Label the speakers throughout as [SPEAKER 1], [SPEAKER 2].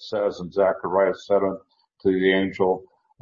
[SPEAKER 1] says, and Zacharias said unto the angel,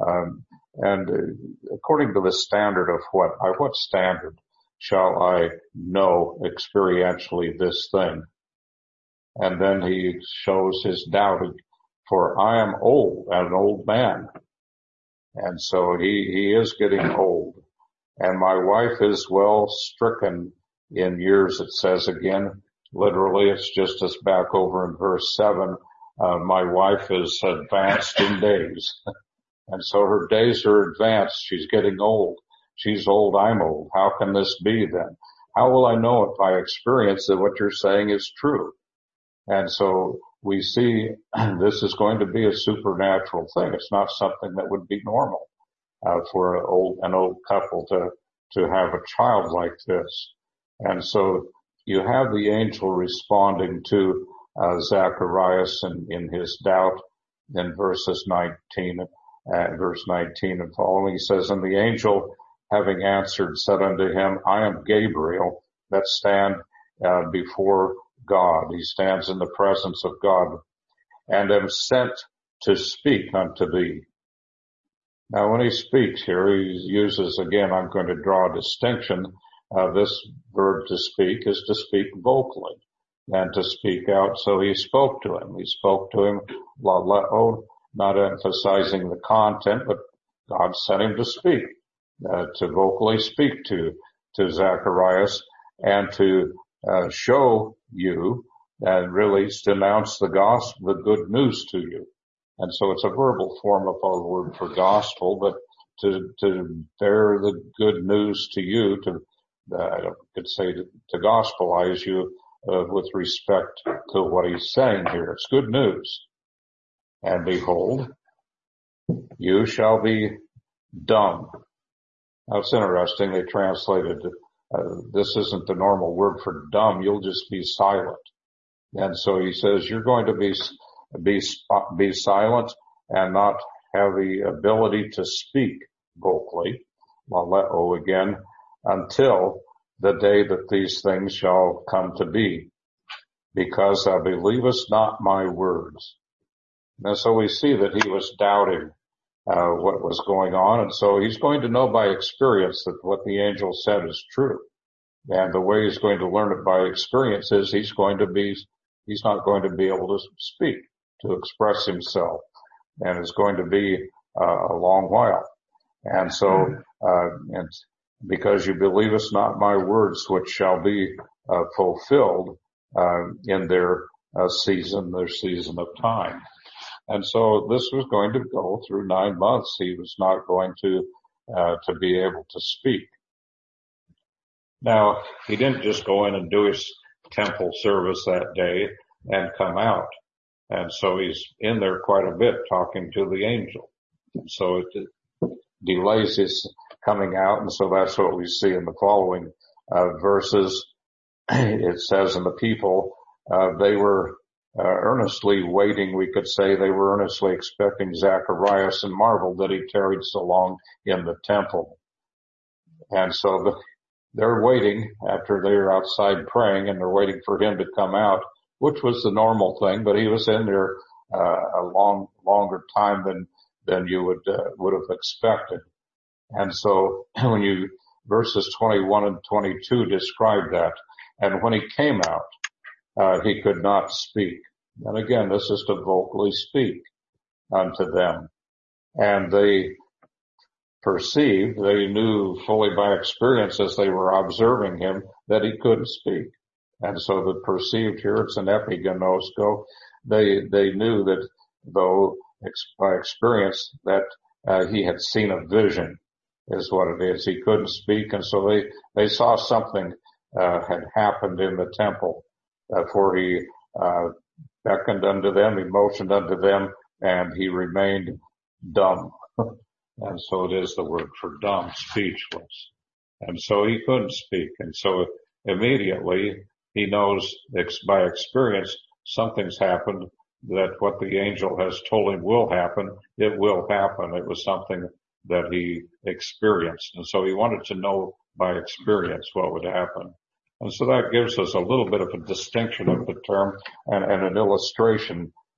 [SPEAKER 1] according to the standard of what standard shall I know experientially this thing? And then he shows his doubt, for I am old, an old man. And so he is getting old. And my wife is well stricken in years, it says again. Literally, it's just as back over in verse 7. My wife is advanced in days. And so her days are advanced. She's getting old. She's old, I'm old. How can this be then? How will I know it by experience that what you're saying is true? And so we see this is going to be a supernatural thing. It's not something that would be normal for an old couple to have a child like this. And so you have the angel responding to Zacharias in his doubt in verse 19 and following. He says, and the angel, having answered, said unto him, I am Gabriel, that stand before God. He stands in the presence of God, and am sent to speak unto thee. Now, when he speaks here, he uses, again, I'm going to draw a distinction. This verb to speak is to speak vocally and to speak out. So he spoke to him. He spoke to him, laleo, not emphasizing the content, but God sent him to speak, to vocally speak to Zacharias and to show you and really to announce the gospel, the good news to you. And so it's a verbal form of our word for gospel, but to bear the good news to you, I could say to gospelize you with respect to what he's saying here. It's good news. And behold, you shall be dumb. Now it's interesting. They translated, this isn't the normal word for dumb. You'll just be silent. And so he says, you're going to be silent and not have the ability to speak vocally, laleo again, until the day that these things shall come to be, because thou believest not my words. And so we see that he was doubting what was going on, and so he's going to know by experience that what the angel said is true. And the way he's going to learn it by experience is he's not going to be able to speak, to express himself, and it's going to be a long while. And so, and because you believest not my words, which shall be fulfilled in their season of time. And so this was going to go through 9 months. He was not going to be able to speak. Now, he didn't just go in and do his temple service that day and come out. And so he's in there quite a bit talking to the angel. And so it delays his coming out. And so that's what we see in the following verses. It says, and the people, they were earnestly waiting, we could say. They were earnestly expecting Zacharias and marveled that he tarried so long in the temple. And so they're waiting after they're outside praying, and they're waiting for him to come out, which was the normal thing, but he was in there a longer time than you would have expected. And so when verses 21 and 22 describe that, and when he came out, he could not speak. And again, this is to vocally speak unto them. And they knew fully by experience as they were observing him that he couldn't speak. And so the perceived here, it's an epigenosko. They knew that though by experience that he had seen a vision is what it is. He couldn't speak. And so they saw something had happened in the temple, for he beckoned unto them, he motioned unto them, and he remained dumb. And so it is the word for dumb, speechless. And so he couldn't speak. And so immediately he knows by experience something's happened, that what the angel has told him will happen, it will happen. It was something that he experienced. And so he wanted to know by experience what would happen. And so that gives us a little bit of a distinction of the term and an illustration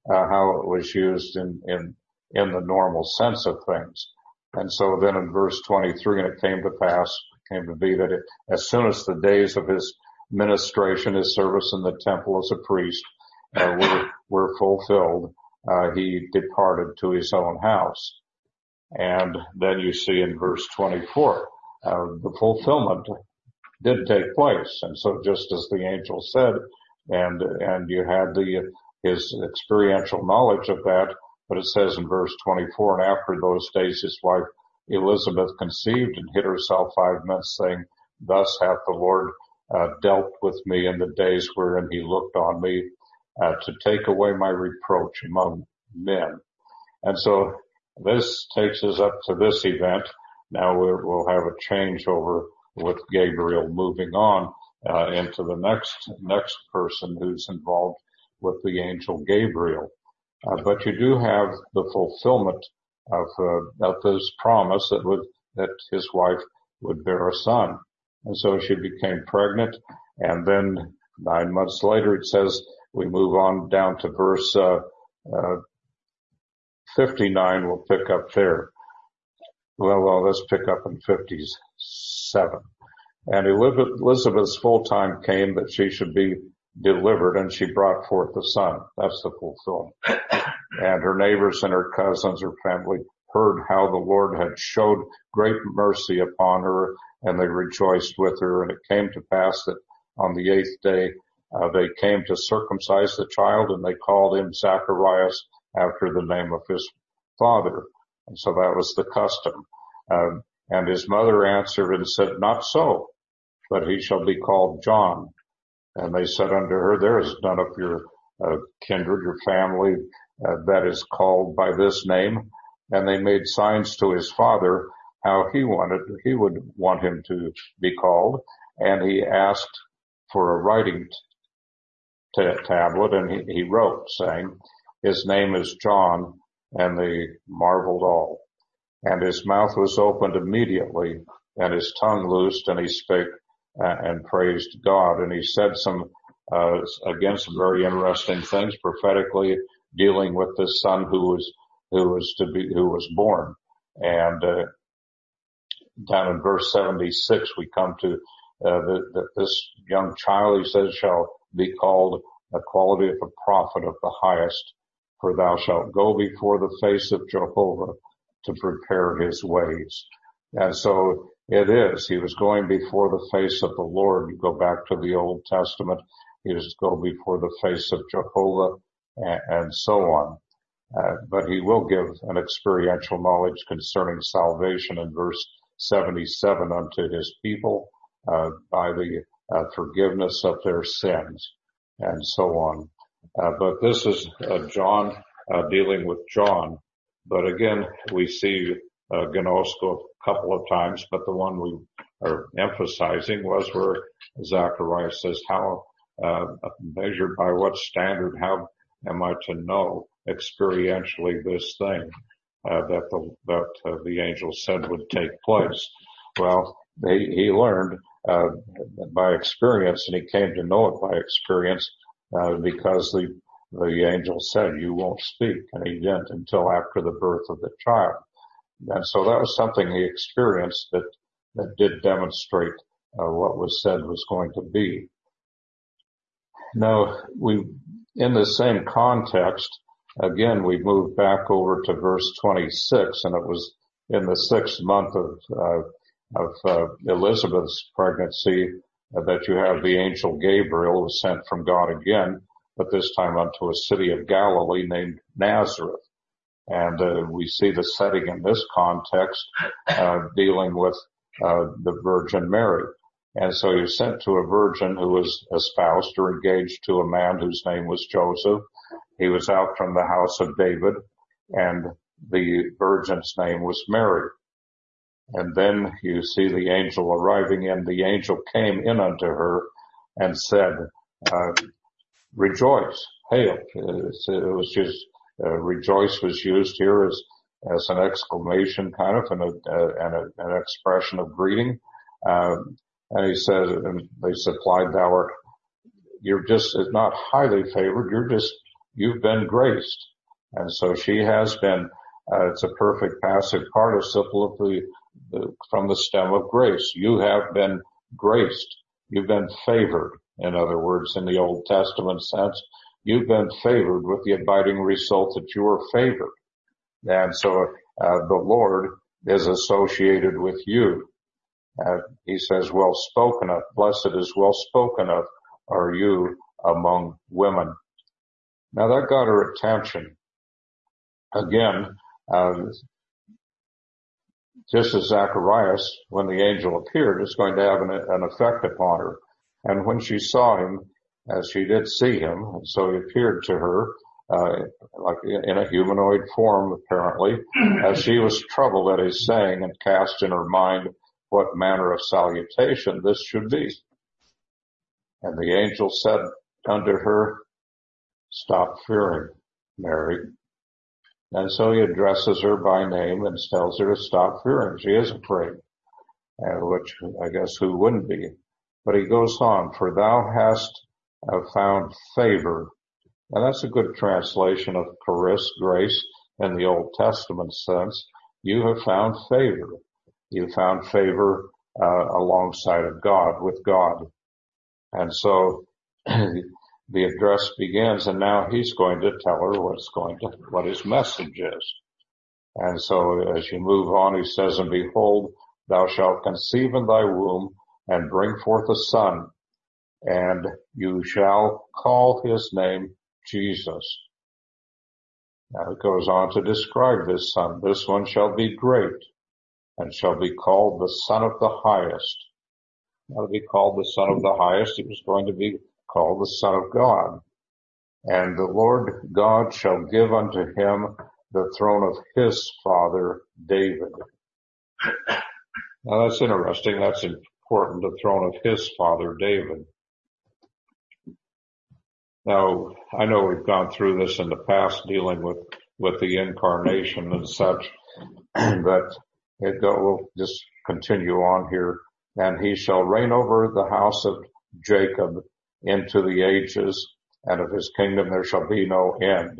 [SPEAKER 1] how it was used in the normal sense of things. And so then in verse 23, and it came to be that as soon as the days of his ministration, his service in the temple as a priest, were fulfilled, he departed to his own house. And then you see in verse 24, the fulfillment did take place. And so just as the angel said, and you had his experiential knowledge of that, but it says in verse 24, and after those days his wife Elizabeth conceived and hid herself 5 months, saying, thus hath the Lord dealt with me in the days wherein he looked on me to take away my reproach among men. And so this takes us up to this event. Now we'll have a changeover with Gabriel moving on into the next person who's involved with the angel Gabriel. But you do have the fulfillment of this promise that his wife would bear a son. And so she became pregnant, and then 9 months later, it says, we move on down to verse 59. We'll pick up there. Well, let's pick up in 57. And Elizabeth's full time came that she should be delivered, and she brought forth a son. That's the fulfillment. And her neighbors and her cousins, her family, heard how the Lord had showed great mercy upon her, and they rejoiced with her. And it came to pass that on the 8th day they came to circumcise the child, and they called him Zacharias after the name of his father. And so that was the custom. And his mother answered and said, not so, but he shall be called John. And they said unto her, there is none of your kindred, your family, that is called by this name. And they made signs to his father how he would want him to be called. And he asked for a writing tablet, and he wrote, saying, his name is John. And they marveled all. And his mouth was opened immediately, and his tongue loosed, and he spake and praised God. And he said some very interesting things prophetically, dealing with this son who was born. And down in verse 76, we come to this young child, he says, shall be called the quality of a prophet of the highest, for thou shalt go before the face of Jehovah to prepare his ways. And so it is. He was going before the face of the Lord. You go back to the Old Testament. He was to go before the face of Jehovah and so on. But he will give an experiential knowledge concerning salvation in verse 77 unto his people by the forgiveness of their sins and so on. But this is John dealing with John. But again, we see Gnosko a couple of times, but the one we are emphasizing was where Zacharias says, how measured by what standard, how am I to know experientially this thing that the angel said would take place? Well, he learned by experience, and he came to know it by experience because the angel said, you won't speak, and he didn't until after the birth of the child. And so that was something he experienced that did demonstrate what was said was going to be. Now, in the same context, again, we moved back over to verse 26, and it was in the 6th month of Elizabeth's pregnancy that you have the angel Gabriel was sent from God again, but this time unto a city of Galilee named Nazareth. And we see the setting in this context dealing with the Virgin Mary. And so he was sent to a virgin who was espoused or engaged to a man whose name was Joseph. He was out from the house of David, and the virgin's name was Mary. And then you see the angel arriving, and the angel came in unto her and said, rejoice, hail. It was just, rejoice was used here as an exclamation kind of, and an expression of greeting. And he said, and they supplied, you're just not highly favored, you're just you've been graced. And so she has been, it's a perfect passive participle of from the stem of grace. You have been graced. You've been favored. In other words, in the Old Testament sense, you've been favored with the abiding result that you are favored. And so, the Lord is associated with you. He says, well spoken of, blessed is well spoken of are you among women. Now that got her attention. Again, just as Zacharias, when the angel appeared, is going to have an effect upon her. And when she saw him, as she did see him, and so he appeared to her, like in a humanoid form, apparently, as she was troubled at his saying and cast in her mind what manner of salutation this should be. And the angel said unto her, stop fearing, Mary. And so he addresses her by name and tells her to stop fearing. She is afraid, which I guess who wouldn't be. But he goes on, for thou hast found favor. And that's a good translation of charis, grace, in the Old Testament sense. You have found favor. You found favor alongside of God, with God. And so the address begins, and now he's going to tell her what his message is. And so as you move on, he says, and behold, thou shalt conceive in thy womb and bring forth a son, and you shall call his name Jesus. Now it goes on to describe this son. This one shall be great and shall be called the Son of the Highest. Now to be called the Son of the Highest, he was going to be called the Son of God. And the Lord God shall give unto him the throne of his father David. Now that's interesting. That's important, the throne of his father David. Now, I know we've gone through this in the past dealing with the incarnation and such, but we'll just continue on here. And he shall reign over the house of Jacob into the ages, and of his kingdom there shall be no end.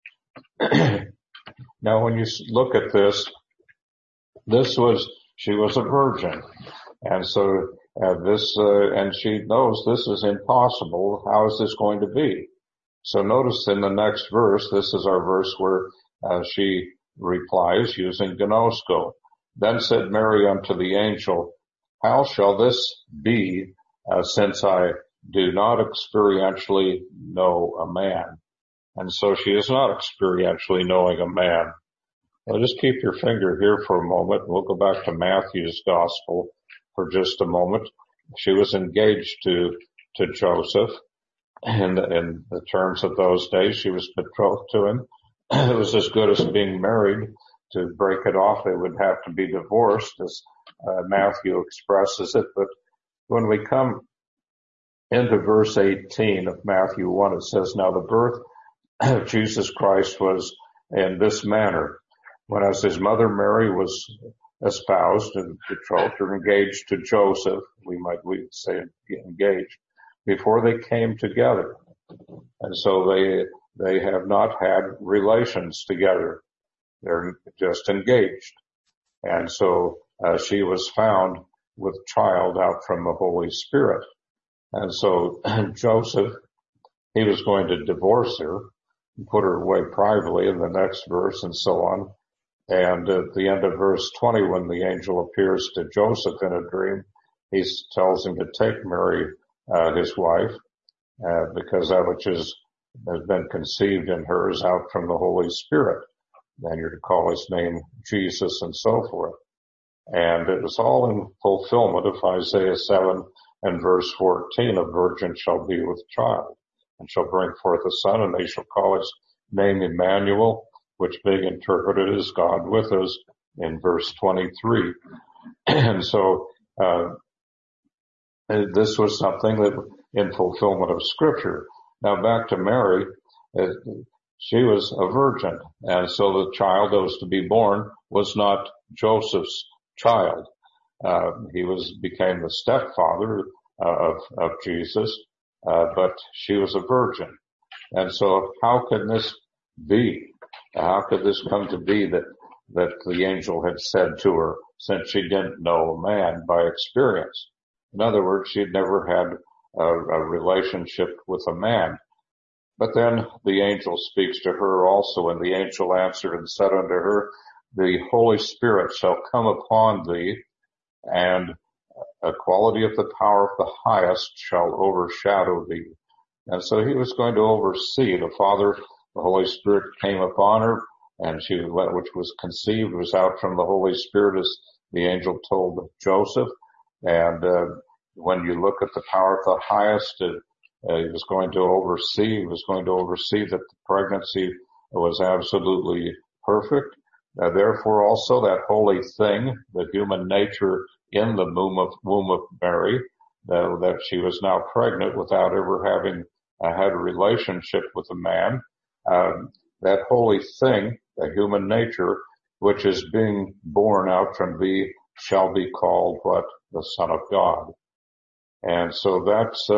[SPEAKER 1] Now, when you look at this, she was a virgin. And so, and she knows this is impossible. How is this going to be? So notice in the next verse, this is our verse where, she replies using gnosko. Then said Mary unto the angel, how shall this be, since I do not experientially know a man? And so she is not experientially knowing a man. Well, just keep your finger here for a moment. We'll go back to Matthew's gospel for just a moment. She was engaged to Joseph. In the terms of those days, she was betrothed to him. It was as good as being married. To break it off, they would have to be divorced, as Matthew expresses it. But when we come into verse 18 of Matthew 1, it says, now the birth of Jesus Christ was in this manner. When as his mother Mary was espoused and betrothed or engaged to Joseph, we'd say engaged, before they came together. And so they have not had relations together. They're just engaged. And so she was found with child out from the Holy Spirit. And so Joseph, he was going to divorce her and put her away privately in the next verse and so on. And at the end of verse 20, when the angel appears to Joseph in a dream, he tells him to take Mary, his wife, because that which has been conceived in her is out from the Holy Spirit. Then you're to call his name Jesus and so forth. And it was all in fulfillment of Isaiah 7 and verse 14, a virgin shall be with child and shall bring forth a son, and they shall call his name Emmanuel, which being interpreted as God with us in verse 23. And so, this was something that in fulfillment of scripture. Now back to Mary, she was a virgin, and so the child that was to be born was not Joseph's child. He became the stepfather of Jesus, but she was a virgin. And so how can this be? How could this come to be that the angel had said to her, since she didn't know a man by experience? In other words, she'd never had a relationship with a man. But then the angel speaks to her also, and the angel answered and said unto her, the Holy Spirit shall come upon thee, and a quality of the power of the highest shall overshadow thee. And so he was going to oversee. The Holy Spirit came upon her, and which was conceived, was out from the Holy Spirit, as the angel told Joseph. And when you look at the power of the highest, he was going to oversee that the pregnancy was absolutely perfect. Therefore also that holy thing, the human nature in the womb of Mary, that she was now pregnant without ever having had a relationship with a man, that holy thing, the human nature, which is being born out from thee, shall be called what? The Son of God. And so that's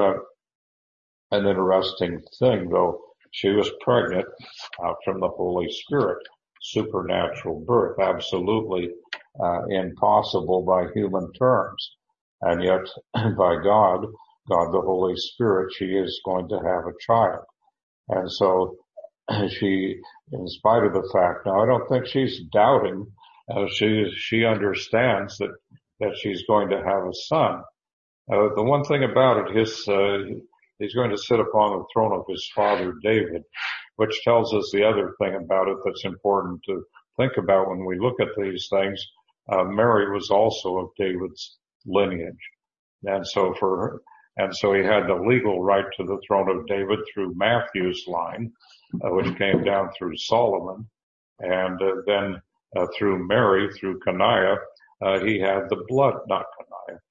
[SPEAKER 1] an interesting thing, though. She was pregnant out from the Holy Spirit, supernatural birth, absolutely impossible by human terms. And yet, by God the Holy Spirit, she is going to have a child. And so she, in spite of the fact, now I don't think she's doubting, she understands that she's going to have a son. The one thing about it, he's going to sit upon the throne of his father David, which tells us the other thing about it that's important to think about when we look at these things. Mary was also of David's lineage. And so he had the legal right to the throne of David through Matthew's line, which came down through Solomon. And then through Mary, through Caniah, he had the blood, not Caniah.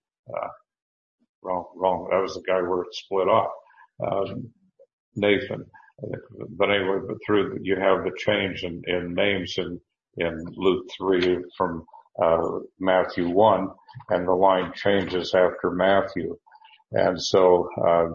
[SPEAKER 1] Wrong. That was the guy where it split off. Nathan. But anyway, you have the change in names in Luke 3 from Matthew 1, and the line changes after Matthew. And so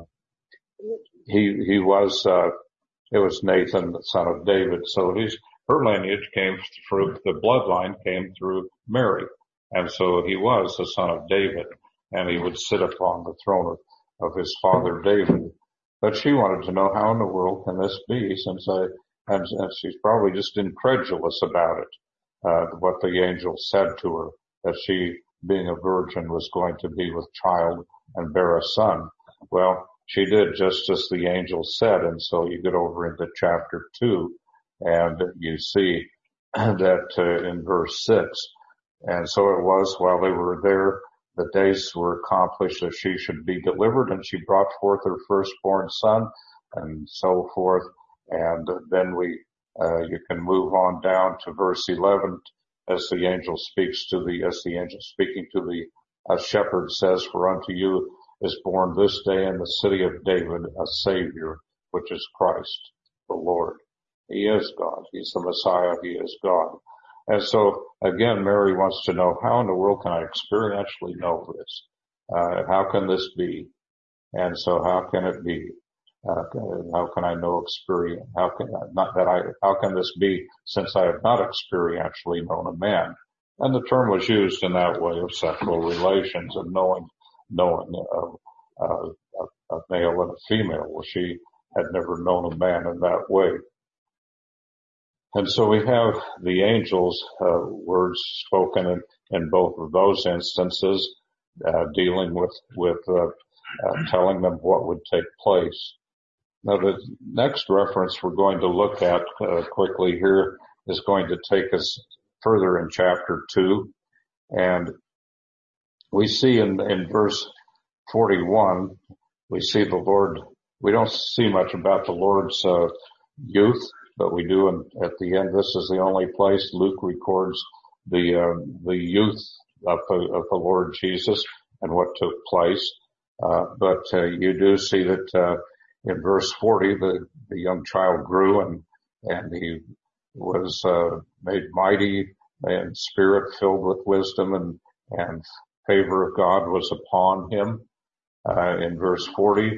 [SPEAKER 1] it was Nathan, the son of David. So her lineage came through, the bloodline came through Mary. And so he was the son of David, and he would sit upon the throne of his father David. But she wanted to know, how in the world can this be, and she's probably just incredulous about it, what the angel said to her, that she, being a virgin, was going to be with child and bear a son. Well, she did just as the angel said, and so you get over into chapter 2, and you see that in verse 6, and so it was while they were there, the days were accomplished that she should be delivered, and she brought forth her firstborn son, and so forth. And then you can move on down to verse 11, as the angel speaking to the shepherd says, for unto you is born this day in the city of David a Savior, which is Christ the Lord. He is God. He's the Messiah. He is God. And so, again, Mary wants to know, how in the world can I experientially know this? How can this be? And so how can it be? How can I know experience? How can this be, since I have not experientially known a man? And the term was used in that way of sexual relations, of knowing a male and a female. Well, she had never known a man in that way. And so we have the angel's words spoken in both of those instances, dealing with telling them what would take place. Now, the next reference we're going to look at quickly here is going to take us further in chapter 2, and we see in verse 41, we see the Lord. We don't see much about the Lord's youth, but we do at the end. This is the only place Luke records the youth of the Lord Jesus and what took place. But you do see that in verse 40, the young child grew and he was made mighty and spirit filled with wisdom, and favor of God was upon him. In verse 40,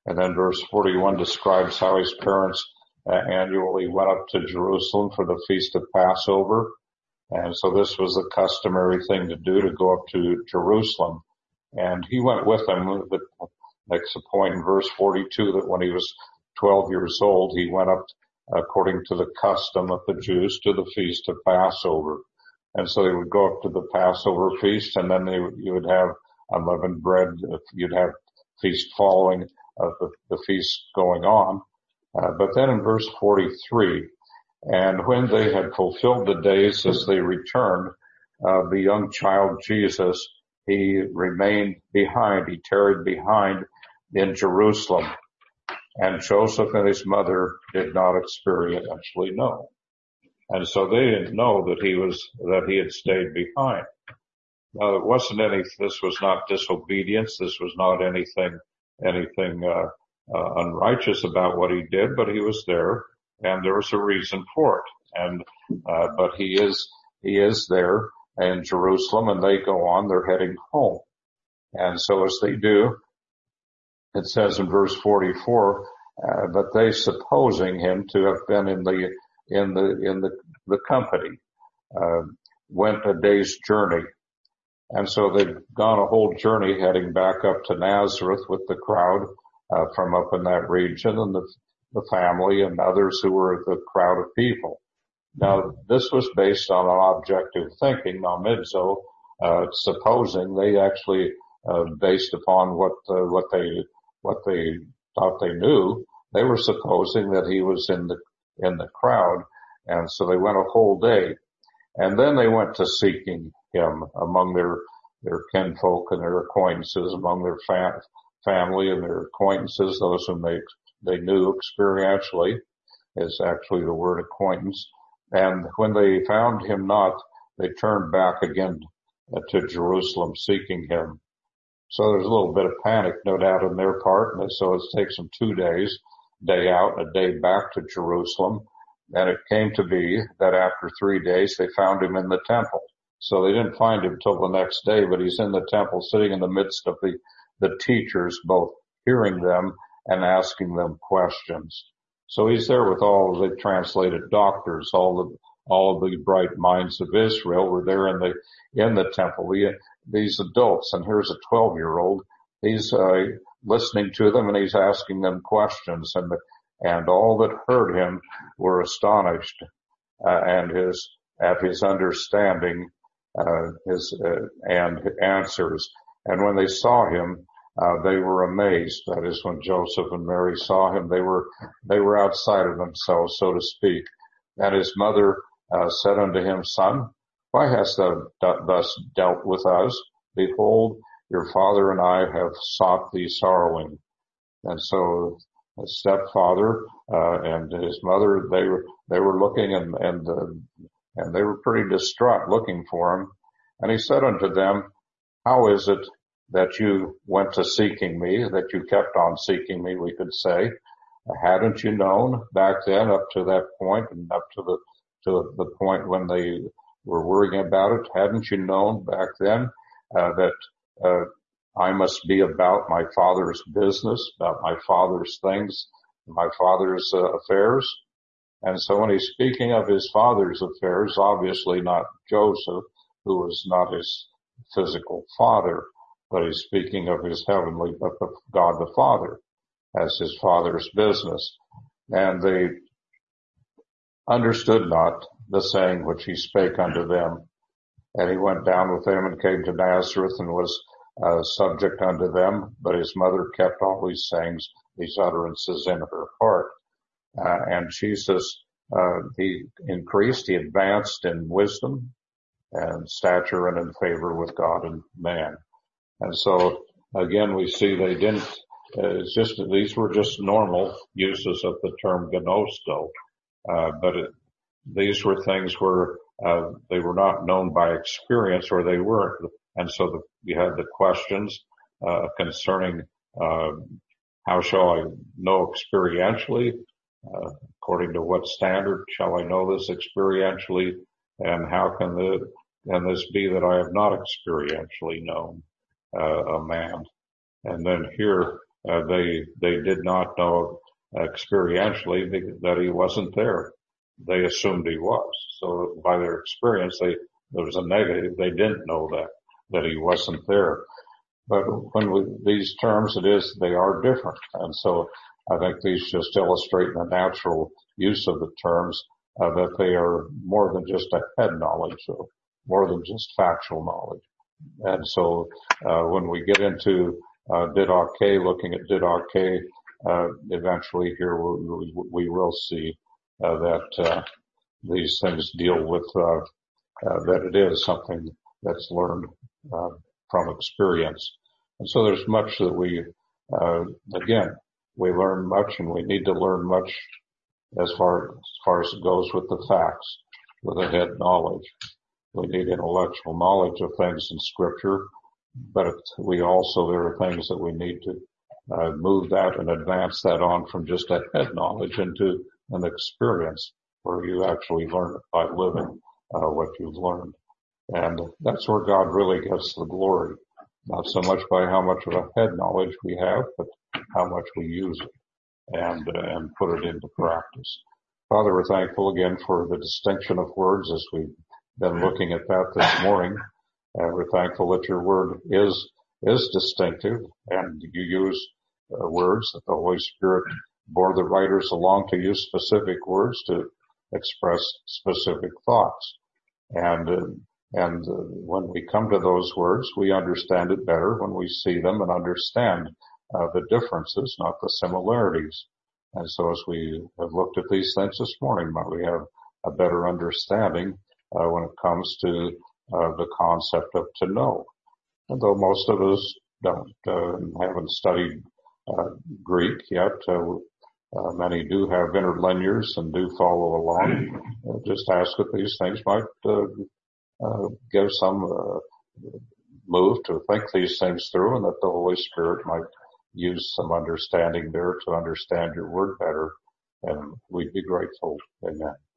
[SPEAKER 1] And then verse 41 describes how his parents annually went up to Jerusalem for the Feast of Passover. And so this was the customary thing to do, to go up to Jerusalem. And he went with them. That makes a point in verse 42 that when he was 12 years old, he went up according to the custom of the Jews to the Feast of Passover. And so they would go up to the Passover feast, and then you would have unleavened bread. You'd have feast following the feast going on. But then in verse 43, and when they had fulfilled the days as they returned, the young child Jesus, he remained behind. He tarried behind in Jerusalem. And Joseph and his mother did not experientially know. And so they didn't know that he had stayed behind. Now, this was not disobedience. This was not anything unrighteous about what he did, but he was there, and there was a reason for it. And but he is there in Jerusalem, and they go on. They're heading home, and so as they do, it says in verse 44 that they, supposing him to have been in the company, went a day's journey. And so they've gone a whole journey heading back up to Nazareth with the crowd from up in that region, and the family and others who were the crowd of people. Now, this was based on an objective thinking. Now, Mizzo, supposing, they actually based upon what they thought they knew. They were supposing that he was in the crowd, and so they went a whole day. And then they went to seeking him among their kinfolk and their acquaintances, among their family and their acquaintances, those whom they knew experientially, is actually the word acquaintance. And when they found him not, they turned back again to Jerusalem seeking him. So there's a little bit of panic, no doubt, on their part. And so it takes them 2 days, day out and a day back to Jerusalem. And it came to be that after 3 days, they found him in the temple. So they didn't find him till the next day, but he's in the temple sitting in the midst of the teachers, both hearing them and asking them questions. So he's there with all of the translated doctors, all of the bright minds of Israel were there in the temple. These adults, and here's a 12-year-old, he's listening to them and he's asking them questions, and all that heard him were astonished at his understanding and answers. And when they saw him, they were amazed. That is, when Joseph and Mary saw him, they were outside of themselves, so to speak. And his mother said unto him, Son, why hast thou thus dealt with us? Behold, your father and I have sought thee sorrowing. And so his stepfather and his mother, they were looking and they were pretty distraught looking for him. And he said unto them, How is it that you went to seeking me, that you kept on seeking me, we could say? Hadn't you known back then, up to that point, and up to the point when they were worrying about it, hadn't you known back then that I must be about my father's business, about my father's things, my father's affairs? And so when he's speaking of his father's affairs, obviously not Joseph, who was not his physical father, but he's speaking of his heavenly, of God the Father as his father's business. And they understood not the saying which he spake unto them. And he went down with them and came to Nazareth and was subject unto them. But his mother kept all these sayings, these utterances in her heart. And Jesus, he increased, he advanced in wisdom and stature and in favor with God and man. And so again, we see they didn't, these were just normal uses of the term gnosto. These were things where, they were not known by experience, or they weren't. And so you had the questions, concerning, how shall I know experientially? According to what standard shall I know this experientially? And how can this be that I have not experientially known a man? And then here they did not know experientially that he wasn't there. They assumed he was. So by their experience, there was a negative. They didn't know that he wasn't there. But when these terms, they are different. And so I think these just illustrate the natural use of the terms, that they are more than just a head knowledge, or more than just factual knowledge. And so, when we get into, didache, looking at didache, eventually here we will see, that, these things deal with, that it is something that's learned, from experience. And so there's much that again, we learn much, and we need to learn much as far as it goes with the facts, with the head knowledge. We need intellectual knowledge of things in Scripture, but there are things that we need to move that and advance that on from just a head knowledge into an experience where you actually learn it by living what you've learned. And that's where God really gets the glory, not so much by how much of a head knowledge we have, but how much we use it and put it into practice. Father, we're thankful again for the distinction of words as we've been looking at that this morning. We're thankful that your word is distinctive, and you use words, that the Holy Spirit bore the writers along to use specific words to express specific thoughts. And when we come to those words, we understand it better when we see them and understand the differences, not the similarities. And so as we have looked at these things this morning, might we have a better understanding when it comes to the concept of to know. And though most of us haven't studied Greek yet, many do have interlinears and do follow along. Just ask that these things might give some move to think these things through, and that the Holy Spirit might use some understanding there to understand your word better. And we'd be grateful. Amen.